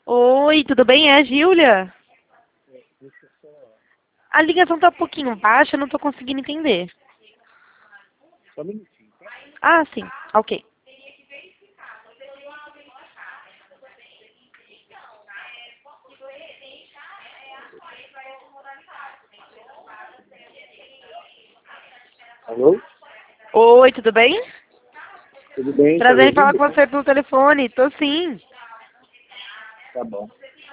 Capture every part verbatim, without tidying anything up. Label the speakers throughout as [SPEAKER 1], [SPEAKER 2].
[SPEAKER 1] Oi, tudo bem? É a Júlia? A ligação tá um pouquinho baixa, eu não tô conseguindo entender.
[SPEAKER 2] Só um minutinho.
[SPEAKER 1] Ah, sim. Ok.
[SPEAKER 2] Alô?
[SPEAKER 1] Oi, tudo bem?
[SPEAKER 2] Tudo bem? Tá me
[SPEAKER 1] Prazer em falar
[SPEAKER 2] ouvindo?
[SPEAKER 1] com você pelo telefone. Tô sim.
[SPEAKER 2] Tá bom.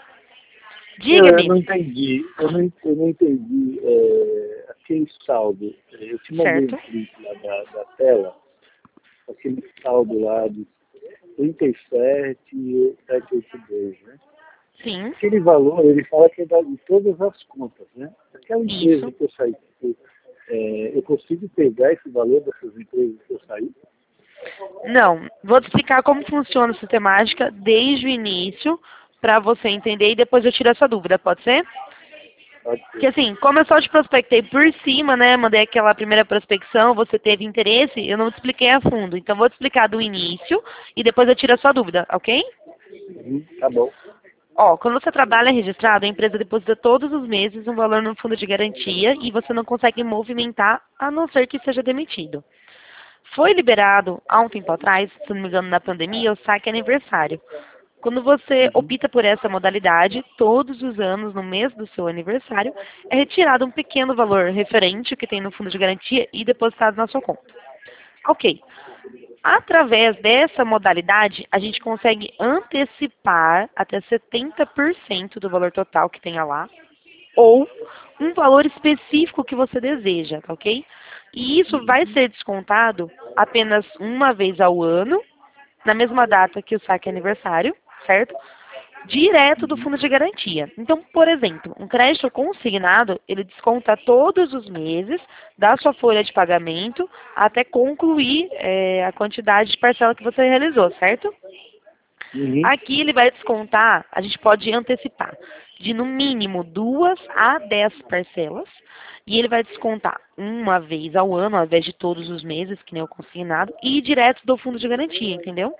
[SPEAKER 2] Eu, eu
[SPEAKER 1] Diga-me.
[SPEAKER 2] não entendi. Eu não, eu não entendi é, aquele saldo. Eu te mandei um
[SPEAKER 1] Certo?
[SPEAKER 2] print lá da, da tela, aquele saldo lá de trinta e sete mil setecentos e oitenta e dois, né?
[SPEAKER 1] Sim.
[SPEAKER 2] Aquele valor, ele fala que é da- de todas as contas, né? Aquela empresa
[SPEAKER 1] Isso.
[SPEAKER 2] que eu saí, eu, é, eu consigo pegar esse valor dessas empresas que eu saí?
[SPEAKER 1] Não. Vou te explicar como funciona a sistemática desde o início para você entender e depois eu tiro essa dúvida, pode ser?
[SPEAKER 2] Pode
[SPEAKER 1] Porque
[SPEAKER 2] ser.
[SPEAKER 1] assim, como eu só te prospectei por cima, né? Mandei aquela primeira prospecção, você teve interesse, eu não te expliquei a fundo. Então vou te explicar do início e depois eu tiro a sua dúvida, ok?
[SPEAKER 2] Uhum, tá bom.
[SPEAKER 1] Ó, quando você trabalha registrado, a empresa deposita todos os meses um valor no fundo de garantia e você não consegue movimentar a não ser que seja demitido. Foi liberado há um tempo atrás, se não me engano, na pandemia, o saque aniversário. Quando você
[SPEAKER 2] Uhum,
[SPEAKER 1] opta por essa modalidade, todos os anos, no mês do seu aniversário, é retirado um pequeno valor referente ao que tem no fundo de garantia e depositado na sua conta. Ok. Através dessa modalidade, a gente consegue antecipar até setenta por cento do valor total que tenha lá, ou um valor específico que você deseja, tá ok? E isso vai
[SPEAKER 2] uhum,
[SPEAKER 1] ser descontado apenas uma vez ao ano, na mesma data que o saque é aniversário, certo? Direto do
[SPEAKER 2] uhum.
[SPEAKER 1] fundo de garantia. Então, por exemplo, um crédito consignado, ele desconta todos os meses da sua folha de pagamento até concluir é, a quantidade de parcela que você realizou, certo?
[SPEAKER 2] Uhum.
[SPEAKER 1] Aqui ele vai descontar, a gente pode antecipar, de no mínimo duas a dez parcelas, e ele vai descontar uma vez ao ano, ao invés de todos os meses, que nem o consignado, e direto do fundo de garantia, entendeu?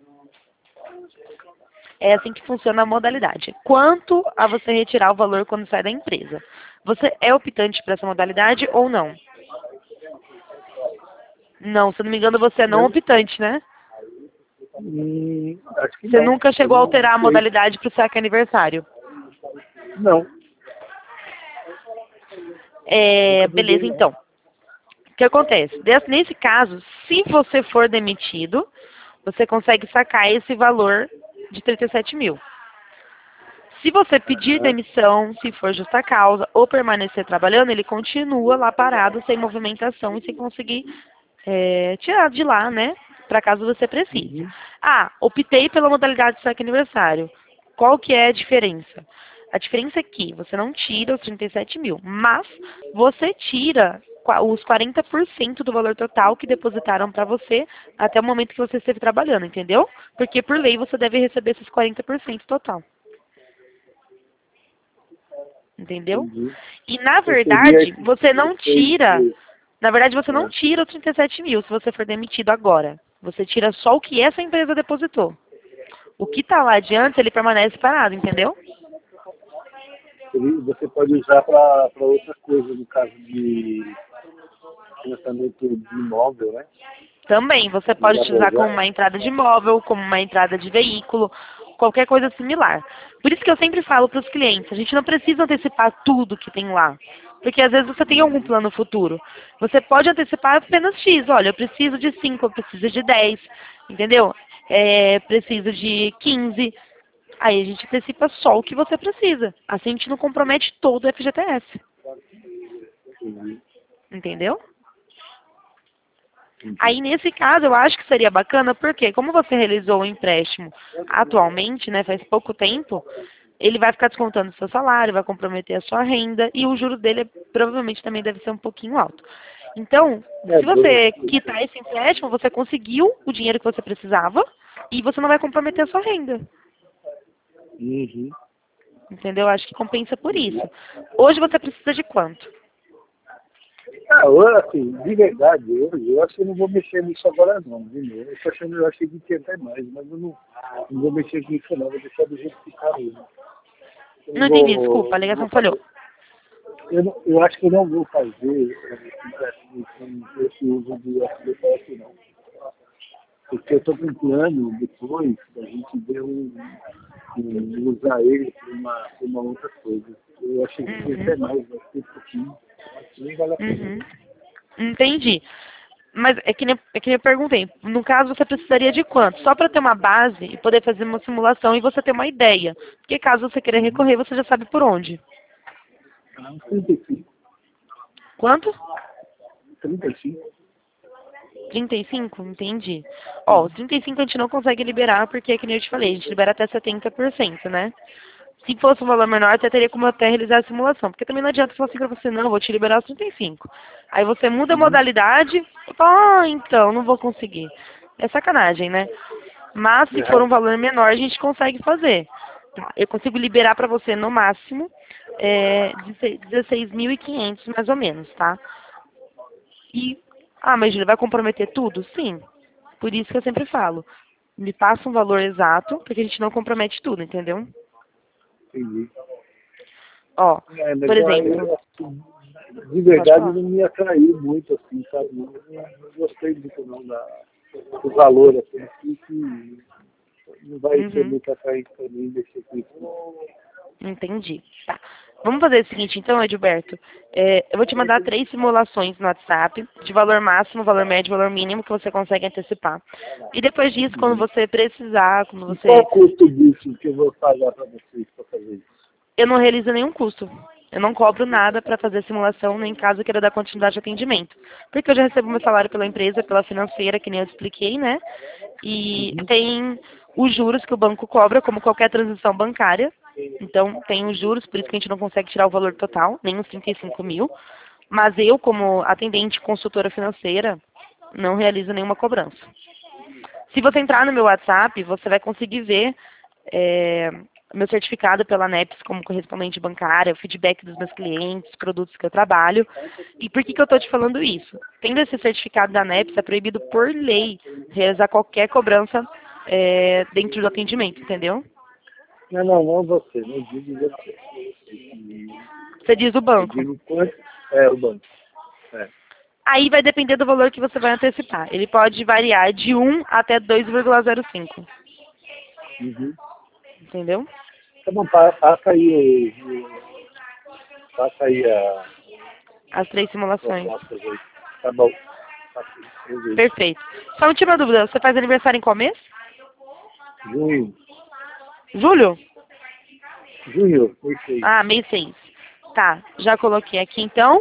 [SPEAKER 1] É assim que funciona a modalidade. Quanto a você retirar o valor quando sai da empresa? Você é optante para essa modalidade ou não? Não, se eu não me engano, você é não
[SPEAKER 2] Eu,
[SPEAKER 1] optante, né?
[SPEAKER 2] hum, acho que
[SPEAKER 1] Você
[SPEAKER 2] não.
[SPEAKER 1] nunca
[SPEAKER 2] Eu
[SPEAKER 1] chegou a
[SPEAKER 2] não, não
[SPEAKER 1] alterar a
[SPEAKER 2] sei.
[SPEAKER 1] modalidade para o saque aniversário.
[SPEAKER 2] Não,
[SPEAKER 1] É,
[SPEAKER 2] nunca
[SPEAKER 1] beleza,
[SPEAKER 2] peguei, não.
[SPEAKER 1] então. O que acontece? Des- Nesse caso, se você for demitido, você consegue sacar esse valor de trinta e sete mil. Se você pedir
[SPEAKER 2] Aham.
[SPEAKER 1] demissão, se for justa causa, ou permanecer trabalhando, ele continua lá parado, sem movimentação e sem conseguir é, tirar de lá, né? Para caso você precise.
[SPEAKER 2] Uhum.
[SPEAKER 1] Ah, optei pela modalidade de saque aniversário. Qual que é a diferença? A diferença é que você não tira os trinta e sete mil, mas você tira qua- os quarenta por cento do valor total que depositaram para você até o momento que você esteve trabalhando, entendeu? Porque por lei você deve receber esses quarenta por cento total. Entendeu?
[SPEAKER 2] Entendi.
[SPEAKER 1] E na
[SPEAKER 2] Então seria
[SPEAKER 1] verdade,
[SPEAKER 2] esses
[SPEAKER 1] você não
[SPEAKER 2] trinta e seis
[SPEAKER 1] tira,
[SPEAKER 2] mil.
[SPEAKER 1] na verdade você não
[SPEAKER 2] Ah,
[SPEAKER 1] tira os trinta e sete mil se você for demitido agora. Você tira só o que essa empresa depositou. O que está lá adiante, ele permanece parado, entendeu?
[SPEAKER 2] ele- você pode usar para outra coisa, no caso de financiamento de imóvel, né?
[SPEAKER 1] Também, você
[SPEAKER 2] Não
[SPEAKER 1] pode
[SPEAKER 2] dá para
[SPEAKER 1] utilizar como
[SPEAKER 2] usar?
[SPEAKER 1] uma entrada de imóvel, como uma entrada de veículo, qualquer coisa similar. Por isso que eu sempre falo para os clientes, a gente não precisa antecipar tudo que tem lá. Porque às vezes você tem algum
[SPEAKER 2] Uhum.
[SPEAKER 1] plano futuro. Você pode antecipar apenas X. Olha, eu preciso de cinco, eu preciso de dez, entendeu? É, preciso de quinze. Aí a gente antecipa só o que você precisa. Assim a gente não compromete todo o F G T S.
[SPEAKER 2] Entendi.
[SPEAKER 1] Entendeu?
[SPEAKER 2] Entendi.
[SPEAKER 1] Aí, nesse caso, eu acho que seria bacana, porque como você realizou o empréstimo atualmente, né, faz pouco tempo, ele vai ficar descontando o seu salário, vai comprometer a sua renda, e o juro dele é- provavelmente também deve ser um pouquinho alto. Então,
[SPEAKER 2] É,
[SPEAKER 1] se você
[SPEAKER 2] dois.
[SPEAKER 1] quitar esse empréstimo, você conseguiu o dinheiro que você precisava, e você não vai comprometer a sua renda.
[SPEAKER 2] Uhum.
[SPEAKER 1] Entendeu? Eu acho que compensa por isso. Hoje você precisa de quanto?
[SPEAKER 2] Ah, eu, assim, de verdade, eu, eu acho que eu não vou mexer nisso agora não, de novo. Eu tô achando, eu achei que tinha até mais, mas eu não, não vou mexer nisso não, vou deixar do jeito que tá mesmo. Eu
[SPEAKER 1] Não
[SPEAKER 2] não
[SPEAKER 1] entendi,
[SPEAKER 2] vou,
[SPEAKER 1] desculpa, a
[SPEAKER 2] não vou
[SPEAKER 1] ligação falhou.
[SPEAKER 2] fazer. Eu, não, eu acho que eu não vou fazer eh, empréstimo com esse uso do F D P S não. Porque eu estou com um plano depois da gente ver um, um, usar ele para uma, pra uma outra coisa. Eu achei que tinha até
[SPEAKER 1] Uhum.
[SPEAKER 2] mais, mas tem um pouquinho. Nem vale a pena.
[SPEAKER 1] Uhum. Entendi. Mas é que, nem, é que nem eu perguntei. No caso, você precisaria de quanto? Só para ter uma base e poder fazer uma simulação e você ter uma ideia. Porque caso você queira
[SPEAKER 2] Uhum.
[SPEAKER 1] recorrer, você já sabe por onde.
[SPEAKER 2] Ah, trinta e cinco.
[SPEAKER 1] Quanto?
[SPEAKER 2] trinta e cinco.
[SPEAKER 1] trinta e cinco? Entendi. Ó, os trinta e cinco a gente não consegue liberar porque, é que nem eu te falei, a gente libera até setenta por cento, né? Se fosse um valor menor, até teria como até realizar a simulação. Porque também não adianta falar assim pra você, não, vou te liberar os trinta e cinco. Aí você muda a
[SPEAKER 2] Uhum.
[SPEAKER 1] modalidade e fala, ah, então, não vou conseguir. É sacanagem, né? Mas se for um
[SPEAKER 2] Uhum.
[SPEAKER 1] valor menor, a gente consegue fazer. Tá? Eu consigo liberar para você no máximo é, dezesseis mil e quinhentos mais ou menos, tá? E, ah, mas Júlia, vai comprometer tudo? Sim. Por isso que eu sempre falo. Me passa um valor exato, porque a gente não compromete tudo, entendeu?
[SPEAKER 2] Entendi.
[SPEAKER 1] Ó,
[SPEAKER 2] É, mas
[SPEAKER 1] por
[SPEAKER 2] eu,
[SPEAKER 1] exemplo,
[SPEAKER 2] eu, assim, de
[SPEAKER 1] pode
[SPEAKER 2] verdade
[SPEAKER 1] falar.
[SPEAKER 2] não me atraiu muito, assim, sabe? Não, não gostei muito não da, do valor, assim, assim, que não vai ser
[SPEAKER 1] Uhum,
[SPEAKER 2] muito atraente para mim mexer com isso.
[SPEAKER 1] entendi. Tá. Vamos fazer o seguinte, então, Edilberto. É, eu vou te mandar três simulações no WhatsApp, de valor máximo, valor médio, valor mínimo, que você consegue antecipar. E depois disso, quando
[SPEAKER 2] Uhum.
[SPEAKER 1] você precisar, quando
[SPEAKER 2] E qual
[SPEAKER 1] você...
[SPEAKER 2] o custo disso que eu vou pagar para vocês para fazer isso?
[SPEAKER 1] Eu não realizo nenhum custo. Eu não cobro nada para fazer simulação, nem caso eu queira dar continuidade de atendimento. Porque eu já recebo meu salário pela empresa, pela financeira, que nem eu expliquei, né? E
[SPEAKER 2] Uhum.
[SPEAKER 1] tem os juros que o banco cobra, como qualquer transação bancária. Então, tem os juros, por isso que a gente não consegue tirar o valor total, nem os trinta e cinco mil. Mas eu, como atendente consultora financeira, não realizo nenhuma cobrança. Se você entrar no meu WhatsApp, você vai conseguir ver é, meu certificado pela NEPS como correspondente bancária, o feedback dos meus clientes, produtos que eu trabalho. E por que, que eu estou te falando isso? Tendo esse certificado da NEPS, é proibido por lei realizar qualquer cobrança é, dentro do atendimento, entendeu?
[SPEAKER 2] Não, não, não você, não digo você. E
[SPEAKER 1] Você diz o
[SPEAKER 2] eu
[SPEAKER 1] banco.
[SPEAKER 2] digo quanto é o banco. É.
[SPEAKER 1] Aí vai depender do valor que você vai antecipar. Ele pode variar de um até dois vírgula zero cinco,
[SPEAKER 2] Uhum.
[SPEAKER 1] entendeu?
[SPEAKER 2] Tá bom, pa- passa aí, o- o- passa aí a
[SPEAKER 1] As três simulações.
[SPEAKER 2] proposta aí. Tá bom. Passa aí, eu vejo.
[SPEAKER 1] Perfeito. Só uma última dúvida. Você faz aniversário em qual mês?
[SPEAKER 2] Junho,
[SPEAKER 1] Julho?
[SPEAKER 2] junho, foi seis.
[SPEAKER 1] Ah, mês seis. Tá, já coloquei aqui então.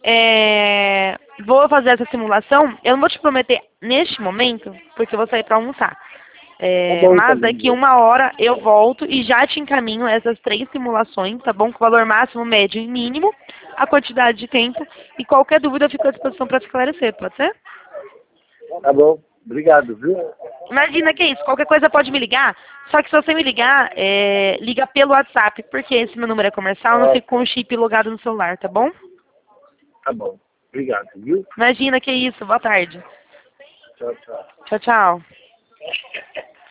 [SPEAKER 1] É, vou fazer essa simulação. Eu não vou te prometer neste momento, porque eu vou sair para almoçar.
[SPEAKER 2] Tá
[SPEAKER 1] É,
[SPEAKER 2] bom, tá
[SPEAKER 1] mas
[SPEAKER 2] bom.
[SPEAKER 1] daqui uma hora eu volto e já te encaminho essas três simulações, tá bom? Com valor máximo, médio e mínimo, a quantidade de tempo. E qualquer dúvida eu fico à disposição para esclarecer, pode ser?
[SPEAKER 2] Tá bom. Obrigado, viu?
[SPEAKER 1] Imagina que é isso, qualquer coisa pode me ligar, só que se você me ligar, é, liga pelo WhatsApp, porque esse meu número é comercial, eu não
[SPEAKER 2] Ó,
[SPEAKER 1] fico com o chip logado no celular, tá bom?
[SPEAKER 2] tá bom. Obrigado, viu?
[SPEAKER 1] Imagina que é isso, boa tarde.
[SPEAKER 2] Tchau, tchau.
[SPEAKER 1] Tchau, tchau.